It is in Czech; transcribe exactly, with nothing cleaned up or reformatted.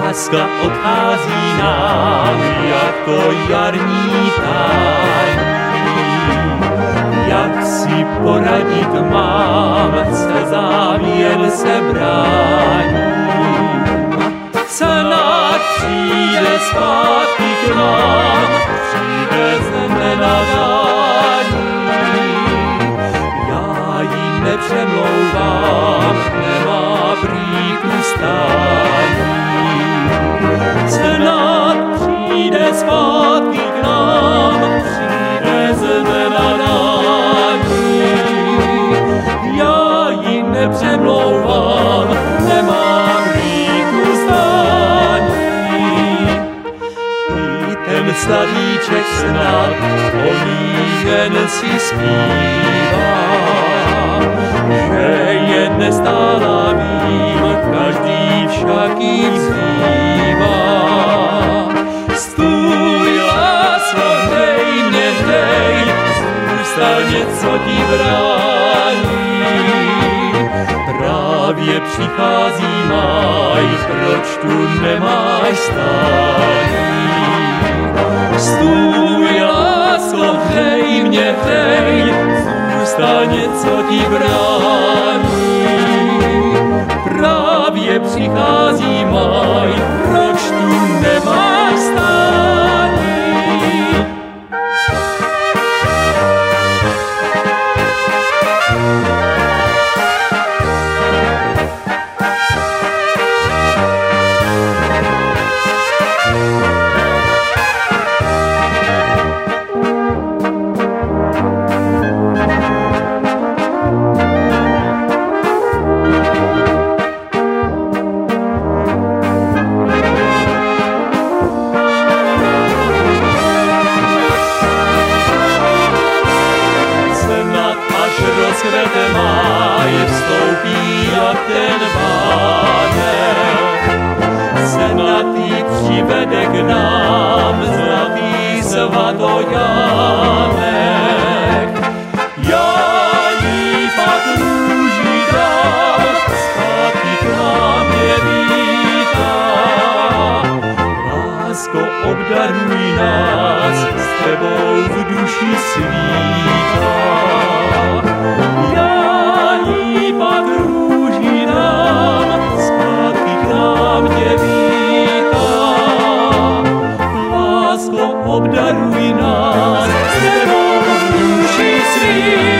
Láska odchází nám jako jarní tání. Jak si poradit mám, se závěr se brání. Snad přijde zpátky k nám, přijde z nenadání. Já ji nepřemlouvám, nemá prý ustání. Snad přijde zpátky k nám, přijde z nenadání. Já ji nepřemlouvám, nemá prý ustání. I ten slavíček snad o ní jen si zpívá, že je nestála vím, každý však ji vzývá. Stůj, lásko, dej mě, dej, zůstal něco ti brání. Právě přichází máj, proč tu nemáš stání? Stůj, lásko, dej mě, dej, zůstal něco ti brání. Právě přichází máj, proč tu nemáš stání? Rozkvete máj, vstoupí jak ten vánek. Senatý přivede k nám zlatý svatojánek. Já jí pak růži dám, zpátky k nám je vítá. Lásko, obdaruj nás, s tebou v duši svítá. Já jí pak růži dám, zpátky k nám tě vítá. Lásko, obdaruj nás, s tebou v duši svítá.